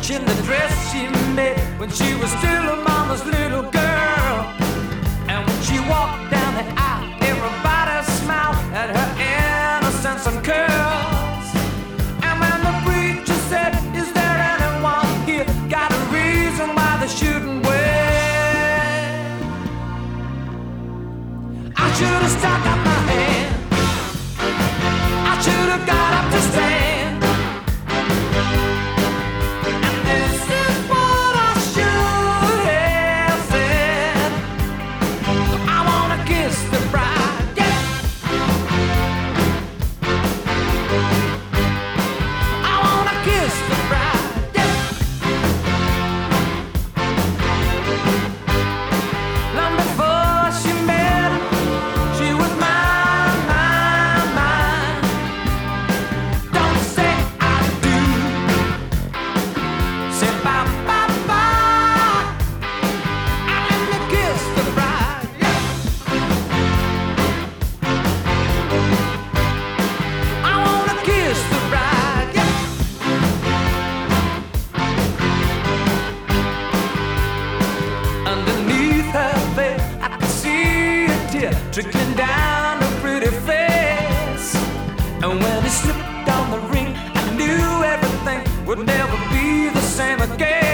in the dress she made when she was still a mama's little girl. And when she walked down the aisle, everybody smiled at her innocence and curls. And when the preacher said, "Is there anyone here got a reason why they shouldn't wait?" I should have stuck up my hand. I should have got up to stand. Trickling down her pretty face. And when he slipped on the ring, I knew everything would never be the same again.